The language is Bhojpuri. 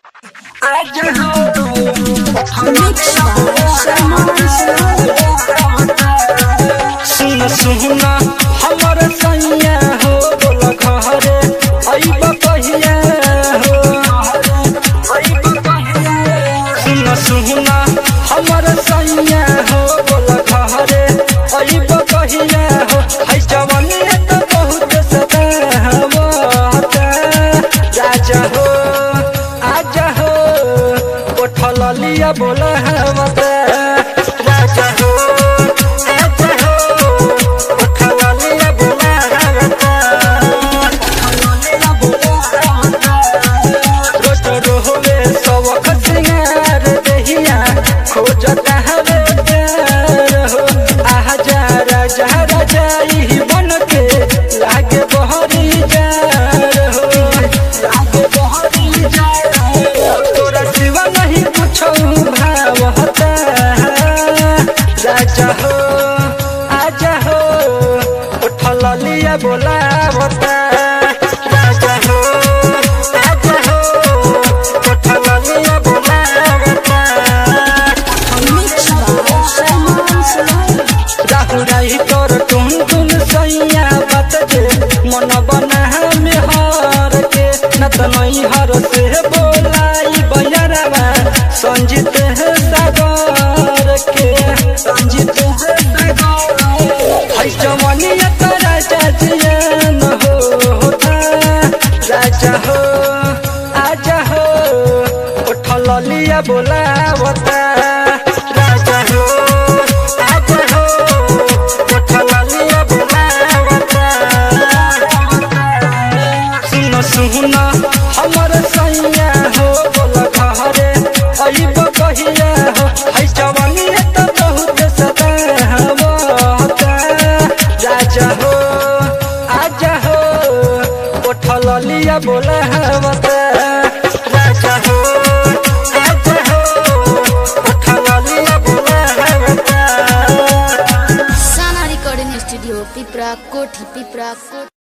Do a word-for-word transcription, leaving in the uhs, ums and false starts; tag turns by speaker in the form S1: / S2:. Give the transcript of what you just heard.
S1: सुन सुना हमर सैया हो बोल घरे अइब कहिया हो। सुन सुना हमर सैया हो बोल घरे अइब कहिया हो। है जवानी त बहुत सतावता राजा हो आजा हो उठल लिया बोला हवता राजा हो आजा हो उठल लिया बोला हवता रोज रोवे सबक सिंगार देहिया खोजता हवे प्यार हो। आजा राजा राजा ई बन के लागे बहरी जार हो लागे बहरी जार तोरा सिवा नहीं कुछ भाव होता राजा हो आजा हो उठल लिया बोला होता राजा हो आजा हो उठल लिया बोला होता। राहुराई तोर टुन टुन सैया बात जे मन बना में हार के न त नहीं हर से बोलाई बयरवा संजीत है सागर के संजीत है सागर है जवानिया तो राजा जियान हो होता राजा हो आजा हो उठल लिया बोला होता राजा हो आजा हो उठल लिया बोला होता। सुन सुन हमर सैया हो बोल घरे अइब कहिया हो। है जवानी त बहुत सतावता राजा हो आजा हो उठल लिया बोला होता राजा हो आजा हो उठल लिया बोला होता।
S2: साना रिकॉर्डिंग स्टूडियो पिपरा कोठी पिपरा कोठी।